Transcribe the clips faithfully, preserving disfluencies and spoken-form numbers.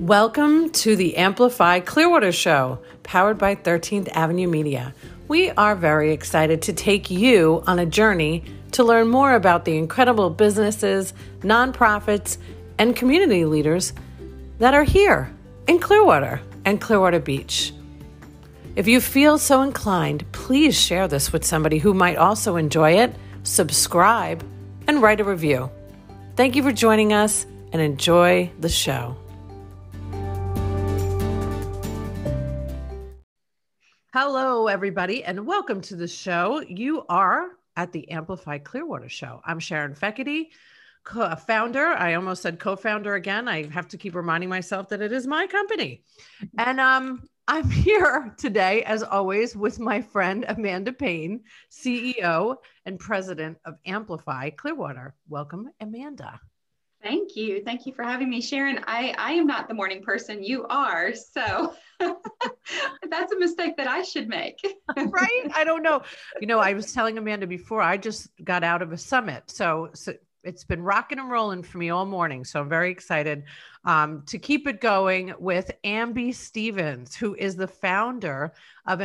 Welcome to the Amplify Clearwater Show, powered by thirteenth Avenue Media. We are very excited to take you on a journey to learn more about the incredible businesses, nonprofits, and community leaders that are here in Clearwater and Clearwater Beach. If you feel so inclined, please share this with somebody who might also enjoy it, subscribe, and write a review. Thank you for joining us and enjoy the show. Hello, everybody, and welcome to the show. You are at the Amplify Clearwater Show. I'm Sharon Fekete, co-founder. I almost said co-founder again. I have to keep reminding myself that it is my company. And um, I'm here today, as always, with my friend Amanda Payne, C E O and president of Amplify Clearwater. Welcome, Amanda. Thank you. Thank you for having me, Sharon. I, I am not the morning person. You are. So that's a mistake that I should make. Right? I don't know. You know, I was telling Amanda before, I just got out of a summit. So, so it's been rocking and rolling for me all morning. So I'm very excited um, to keep it going with Amby Stevens, who is the founder of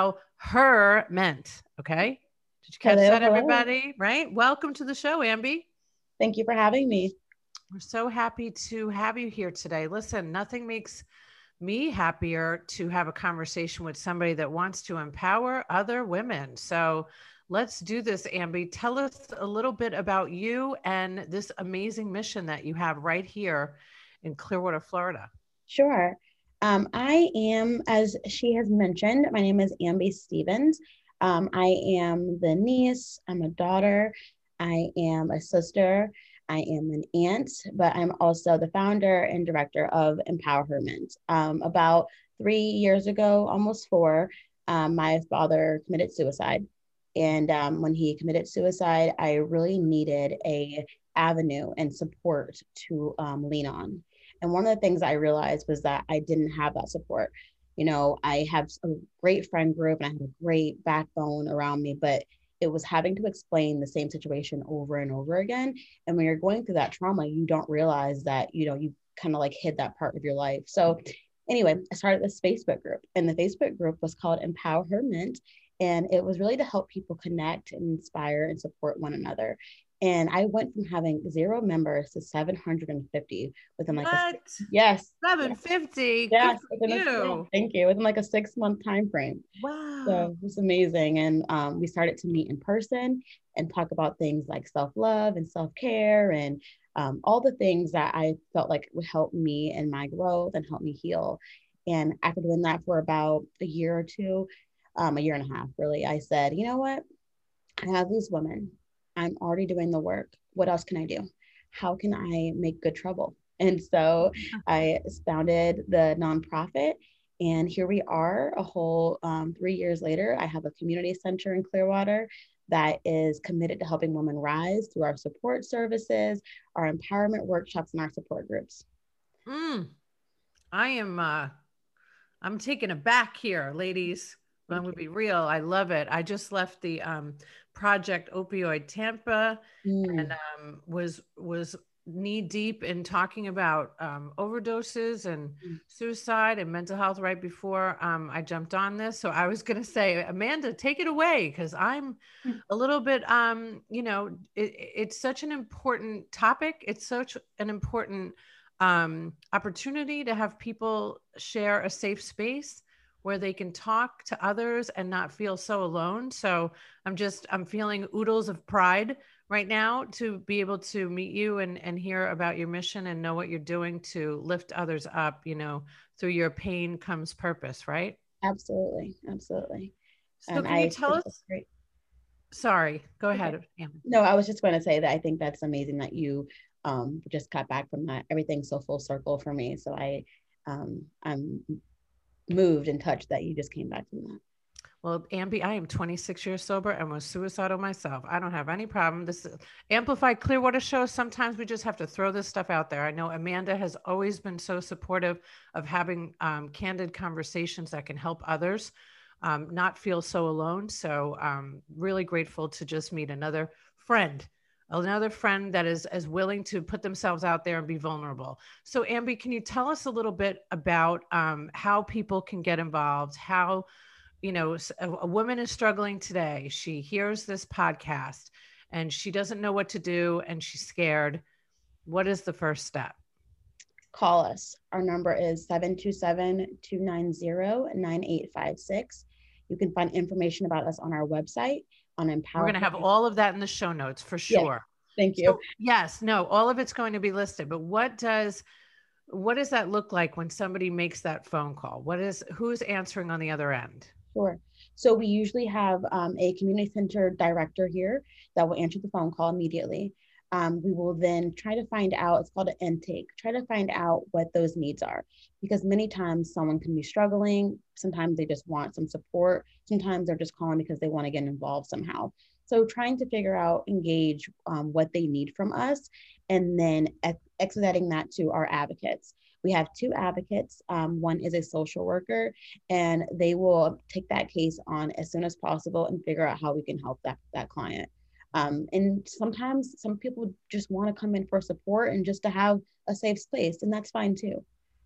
Empowerment. Okay. Did you catch hello, that, everybody? Hello. Right? Welcome to the show, Amby. Thank you for having me. We're so happy to have you here today. Listen, nothing makes me happier to have a conversation with somebody that wants to empower other women. So let's do this, Amby. Tell us a little bit about you and this amazing mission that you have right here in Clearwater, Florida. Sure. Um, I am, as she has mentioned, my name is Amby Stevens. Um, I am the niece, I'm a daughter, I am a sister, I am an aunt, but I'm also the founder and director of Empowerment. Um, about three years ago, almost four, um, my father committed suicide. And um, when he committed suicide, I really needed a avenue and support to um, lean on. And one of the things I realized was that I didn't have that support. You know, I have a great friend group and I have a great backbone around me, but it was having to explain the same situation over and over again. And when you're going through that trauma, you don't realize that, you know, you kind of like hid that part of your life. So anyway, I started this Facebook group, and the Facebook group was called Empowerment. And it was really to help people connect and inspire and support one another. And I went from having zero members to seven hundred fifty within like what? a yes, seven fifty. Yes, Good for you. you. Thank you. Within like a six month time frame. Wow. So it was amazing. And um, we started to meet in person and talk about things like self-love and self-care and um, all the things that I felt like would help me in my growth and help me heal. And after doing that for about a year or two, um, a year and a half, really, I said, you know what? I have these women. I'm already doing the work. What else can I do? How can I make good trouble? And so I founded the nonprofit, and here we are a whole um, three years later. I have a community center in Clearwater that is committed to helping women rise through our support services, our empowerment workshops, and our support groups. Mm. I am, uh, I'm taken aback here, ladies. I'm going to be real. I love it. I just left the um, Project Opioid Tampa mm. and um, was was knee deep in talking about um, overdoses and mm. suicide and mental health right before um, I jumped on this. So I was going to say, Amanda, take it away, because I'm mm. a little bit, um, you know, it, it's such an important topic. It's such an important um, opportunity to have people share a safe space where they can talk to others and not feel so alone. So I'm just, I'm feeling oodles of pride right now to be able to meet you and, and hear about your mission and know what you're doing to lift others up. You know, through your pain comes purpose, right? Absolutely. Absolutely. So and can I, you tell us? Great. Sorry, go ahead. Okay. No, I was just going to say that I think that's amazing that you um, just got back from that. Everything's so full circle for me. So I, um, I'm moved and touched that you just came back from that. Well, Amby, I am twenty-six years sober and was suicidal myself. I don't have any problem. This is Amplify Clearwater Show. Sometimes we just have to throw this stuff out there. I know Amanda has always been so supportive of having um, candid conversations that can help others um, not feel so alone. So um, really grateful to just meet another friend another friend that is as willing to put themselves out there and be vulnerable. So Amby, can you tell us a little bit about um, how people can get involved? How, you know, a, a woman is struggling today. She hears this podcast and she doesn't know what to do and she's scared. What is the first step? Call us. Our number is seven two seven, two nine zero, nine eight five six. You can find information about us on our website on Empower. We're going to have all of that in the show notes for sure. Yeah, thank you. So, yes, no, all of it's going to be listed, but what does, what does that look like when somebody makes that phone call? What is, who's answering on the other end? Sure. So we usually have um, a community center director here that will answer the phone call immediately. Um, we will then try to find out, it's called an intake, try to find out what those needs are. Because many times someone can be struggling, sometimes they just want some support, sometimes they're just calling because they want to get involved somehow. So trying to figure out, engage um, what they need from us, and then ex- expediting that to our advocates. We have two advocates. Um, one is a social worker, and they will take that case on as soon as possible and figure out how we can help that, that client. Um, and sometimes some people just want to come in for support and just to have a safe space, and that's fine too.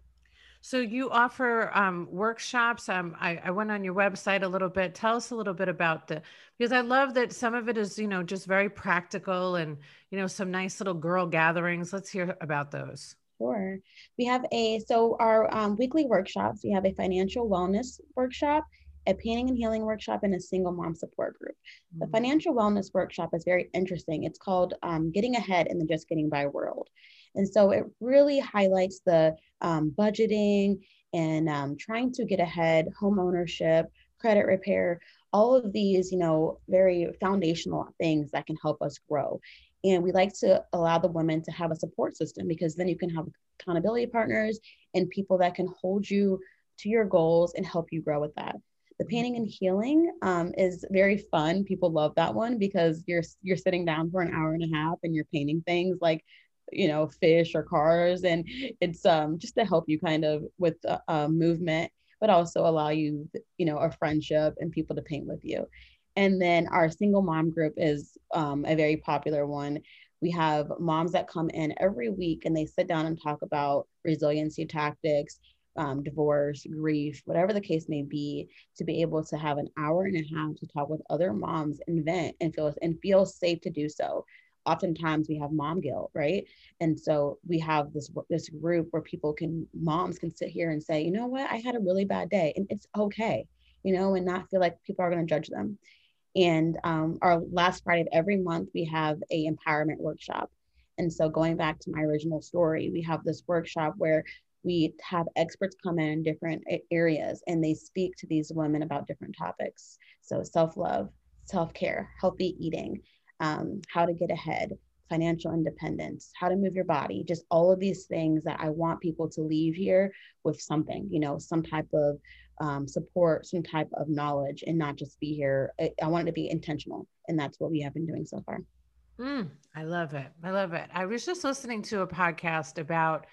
So you offer um, workshops. Um, I, I went on your website a little bit. Tell us a little bit about the, because I love that some of it is, you know, just very practical and, you know, some nice little girl gatherings. Let's hear about those. Sure. We have a, so our um, weekly workshops, we have a financial wellness workshop, a painting and healing workshop, and a single mom support group. The financial wellness workshop is very interesting. It's called um, Getting Ahead in the Just Getting By World. And so it really highlights the um, budgeting and um, trying to get ahead, home ownership, credit repair, all of these, you know, very foundational things that can help us grow. And we like to allow the women to have a support system, because then you can have accountability partners and people that can hold you to your goals and help you grow with that. The painting and healing um, is very fun. People love that one because you're you're sitting down for an hour and a half and you're painting things like, you know, fish or cars, and it's um, just to help you kind of with a, a movement, but also allow you, you know, a friendship and people to paint with you. And then our single mom group is um, a very popular one. We have moms that come in every week and they sit down and talk about resiliency tactics, um, divorce, grief, whatever the case may be, to be able to have an hour and a half to talk with other moms and vent and feel and feel safe to do so. Oftentimes we have mom guilt, right? And so we have this this group where people can, moms can sit here and say, you know what, I had a really bad day, and it's okay, you know, and not feel like people are going to judge them. And um, our last Friday of every month, we have a empowerment workshop. And so going back to my original story, we have this workshop where we have experts come in in different areas and they speak to these women about different topics. So self-love, self-care, healthy eating, um, how to get ahead, financial independence, how to move your body, just all of these things that I want people to leave here with something, you know, some type of um, support, some type of knowledge, and not just be here. I, I want it to be intentional. And that's what we have been doing so far. Mm, I love it. I love it. I was just listening to a podcast about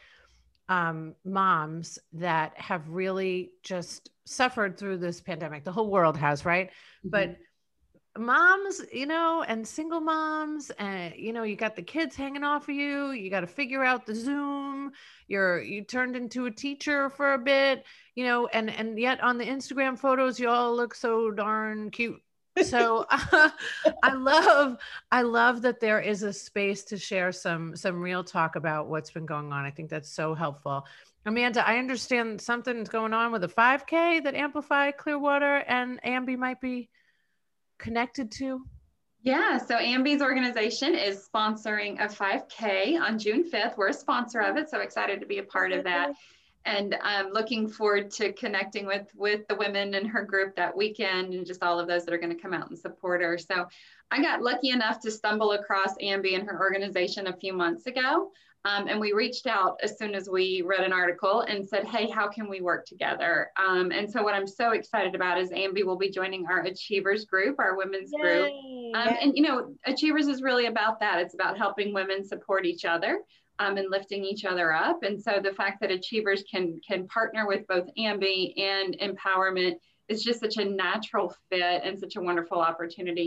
um, moms that have really just suffered through this pandemic. The whole world has, right? Mm-hmm. But moms, you know, and single moms, and, you know, you got the kids hanging off of you. You got to figure out the Zoom. You're, you turned into a teacher for a bit, you know, and, and yet on the Instagram photos, you all look so darn cute. So uh, I love, I love that there is a space to share some, some real talk about what's been going on. I think that's so helpful. Amanda, I understand something's going on with a five K that Amplify Clearwater and Amby might be connected to. Yeah, so Amby's organization is sponsoring a five K on June fifth. We're a sponsor of it, so excited to be a part of that. And I'm looking forward to connecting with, with the women in her group that weekend and just all of those that are going to come out and support her. So I got lucky enough to stumble across Amby and her organization a few months ago. Um, and we reached out as soon as we read an article and said, hey, how can we work together? Um, and so what I'm so excited about is Amby will be joining our Achievers group, our women's Yay. group. Um, and, you know, Achievers is really about that. It's about helping women support each other. Um, and lifting each other up. And so the fact that Achievers can, can partner with both Amby and Empowerment is just such a natural fit and such a wonderful opportunity.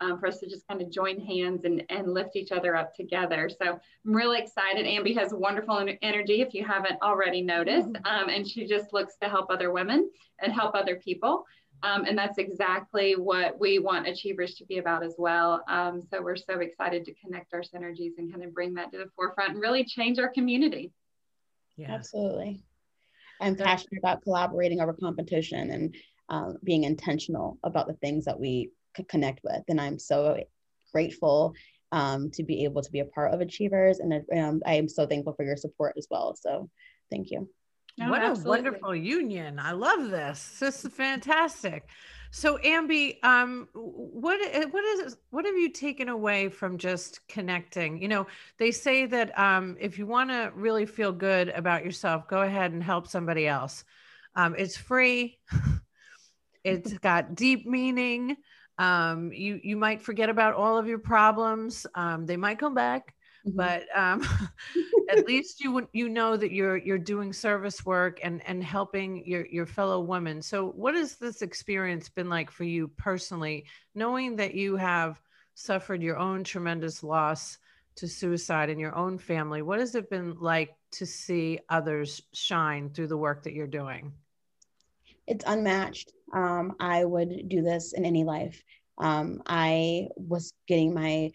um, for us to just kind of join hands and, and lift each other up together. So I'm really excited. Ambi has wonderful energy, if you haven't already noticed, um, and she just looks to help other women and help other people. Um, and that's exactly what we want Achievers to be about as well. Um, so we're so excited to connect our synergies and kind of bring that to the forefront and really change our community. Yeah, absolutely. I'm passionate about collaborating over competition and um, being intentional about the things that we could connect with. And I'm so grateful um, to be able to be a part of Achievers. And um, I am so thankful for your support as well. So thank you. Oh, what absolutely. A wonderful union. I love this. This is fantastic. So Ambi, um, what, what is, what have you taken away from just connecting? You know, they say that um, if you want to really feel good about yourself, go ahead and help somebody else. Um, it's free. It's got deep meaning. Um, you, you might forget about all of your problems. Um, they might come back. Mm-hmm. But um, at least you you know that you're you're doing service work and and helping your your fellow women. So what has this experience been like for you personally, knowing that you have suffered your own tremendous loss to suicide in your own family? What has it been like to see others shine through the work that you're doing? It's unmatched. Um, I would do this in any life. Um, I was getting my,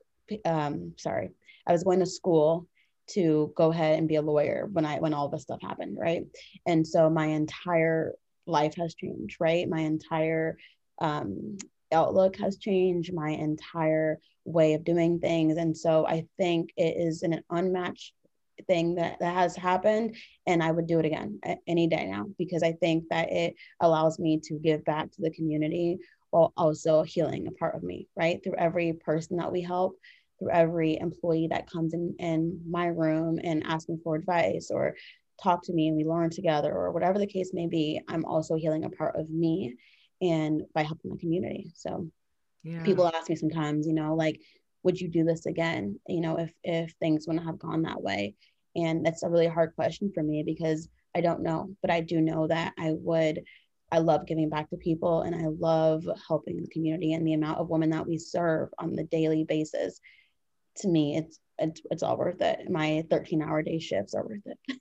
um, sorry. I was going to school to go ahead and be a lawyer when I, when all this stuff happened. Right. And so my entire life has changed, right? My entire um, outlook has changed, my entire way of doing things. And so I think it is an unmatched thing that, that has happened. And I would do it again any day now, because I think that it allows me to give back to the community while also healing a part of me, right? Through every person that we help, through every employee that comes in, in my room and asks me for advice or talk to me and we learn together or whatever the case may be, I'm also healing a part of me and by helping the community. So yeah. People ask me sometimes, you know, like, would you do this again? You know, if, if things wouldn't have gone that way. And that's a really hard question for me because I don't know, but I do know that I would. I love giving back to people and I love helping the community, and the amount of women that we serve on the daily basis. To me, it's, it's, it's all worth it. My thirteen hour day shifts are worth it.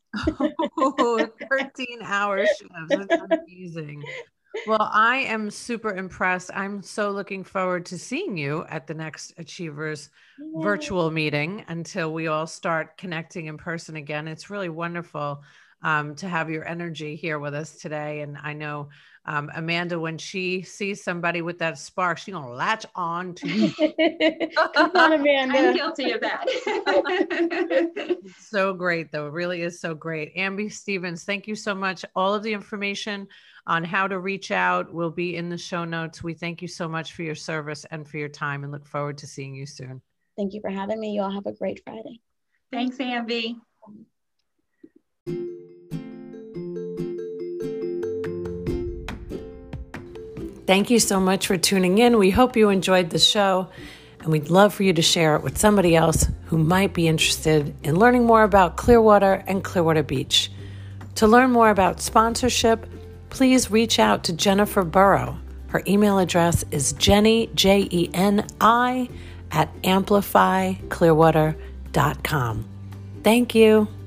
Oh, thirteen hour shifts. That's amazing. Well, I am super impressed. I'm so looking forward to seeing you at the next Achievers yeah. virtual meeting until we all start connecting in person again. It's really wonderful um, to have your energy here with us today. And I know um, Amanda, when she sees somebody with that spark, she's going to latch on to you. Come on, Amanda. I'm guilty of that. It's so great, though. It really is so great. Ambi Stevens, thank you so much. All of the information on how to reach out will be in the show notes. We thank you so much for your service and for your time and look forward to seeing you soon. Thank you for having me. You all have a great Friday. Thanks, Ambi. Thank you so much for tuning in. We hope you enjoyed the show, and we'd love for you to share it with somebody else who might be interested in learning more about Clearwater and Clearwater Beach. To learn more about sponsorship, please reach out to Jennifer Burrow. Her email address is Jenny, J E N I, at amplify clearwater dot com. Thank you.